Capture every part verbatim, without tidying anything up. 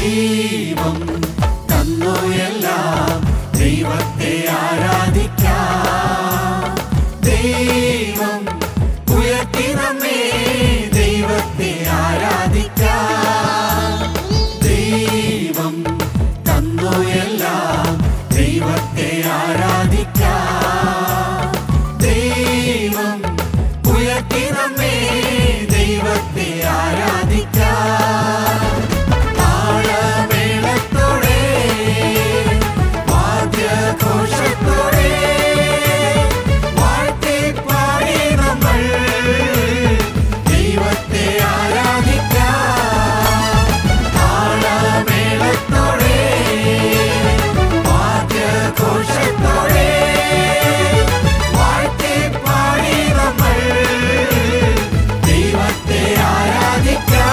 ദൈവം തന്നു എല്ലാം, ദൈവത്തെ ആരാധിക്കാം. ദൈവം ഉയർത്തി നമ്മെ, ദൈവത്തെ ആരാധിക്കാം. ദൈവം തന്നു എല്ലാം, ദൈവത്തെ ആരാധിക്കാം. ദൈവം ഉയർത്തി നമ്മെ, ദൈവത്തെ ആരാധിക്കാം. താളമേളത്തോടെ വാദ്യഘോഷത്തോടെ വാഴ്ത്തിപ്പാടി നമ്മൾ ദൈവത്തെ ആരാധിക്കാം. താളമേളത്തോടെ വാദ്യഘോഷത്തോടെ വാഴ്ത്തിപ്പാടി നമ്മൾ ദൈവത്തെ ആരാധിക്കാം.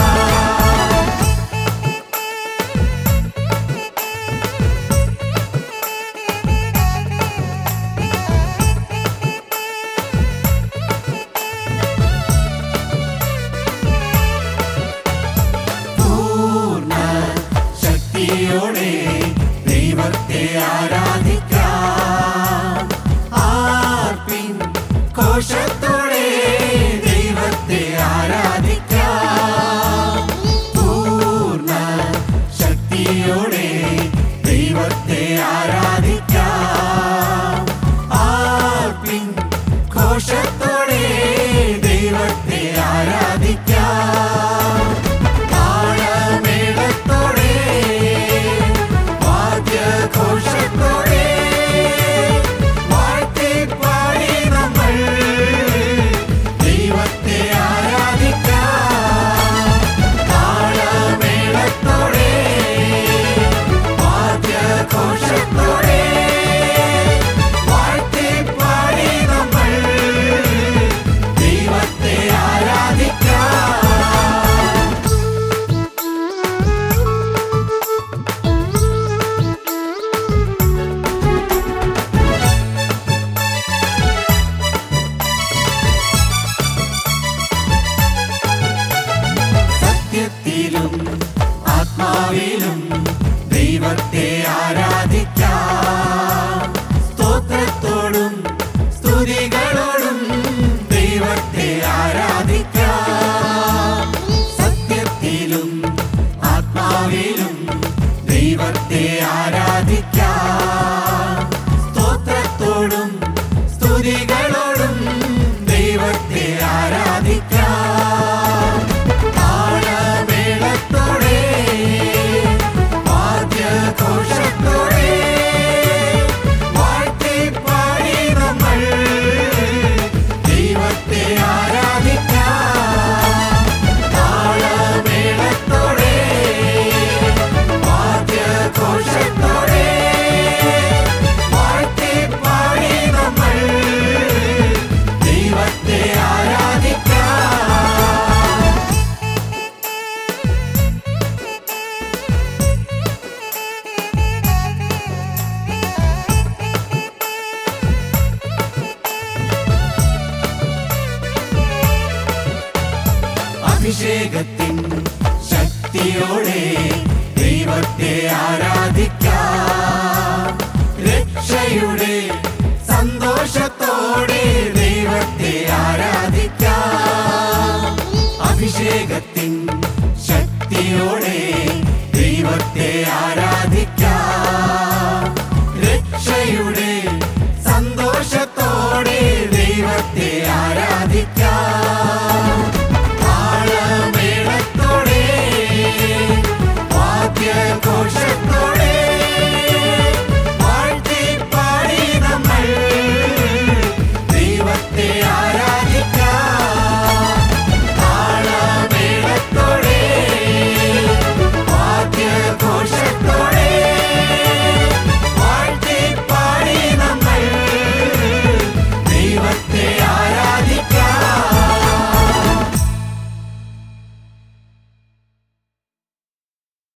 പൂർണ്ണ ശക്തിയോടെ ദൈവത്തെ ആരാധിക്കാം. ആർപ്പിൻ ഘോഷത്തോടെ ദൈവത്തെ ആരാധിക്കാം. പൂർണ്ണ ശക്തിയോടെ ദൈവത്തെ ആരാധിക്കാം. ആർപ്പിൻ ഘോഷത്തോടെ ദൈവത്തെ ആരാധിക്കാം. താളമേളത്തോടെ വാദ്യഘോഷത്തോടെ വാഴ്ത്തിപ്പാടി നമ്മൾ ദൈവത്തെ ആരാധിക്കാം. താളമേളത്തോടെ വാദ്യഘോഷത്തോടെ വാഴ്ത്തിപ്പാടി നമ്മൾ ദൈവത്തെ ആരാധിക്കാം. സത്യത്തിലും ആത്മാവിലും ദൈവത്തെ ആരാധിക്കാം. സ്തോത്രത്തോടും സ്തുതികളോടും ദൈവത്തെ ആരാധിക്കാം. സത്യത്തിലും ആത്മാവിലും ദൈവത്തെ ആരാധിക്കാം. സ്തോത്രത്തോടും സ്തുതികളോടും ദൈവത്തെ ആരാധിക്കാം. താളമേളത്തോടെ വാദ്യഘോഷത്തോടെ വാഴ്ത്തിപ്പാടി നമ്മൾ ദൈവത്തെ ആരാധിക്കാം. താളമേളത്തോടെ വാദ്യഘോഷത്തോടെ വാഴ്ത്തിപ്പാടി നമ്മൾ ദൈവത്തെ ആരാധിക്കാം. അഭിഷേകത്തിൻ ശക്തിയോടെ ദൈവത്തെ ആരാധിക്കാം. രക്ഷയുടെ സന്തോഷത്തോടെ ദൈവത്തെ ആരാധിക്കാം. അഭിഷേകത്തിൻ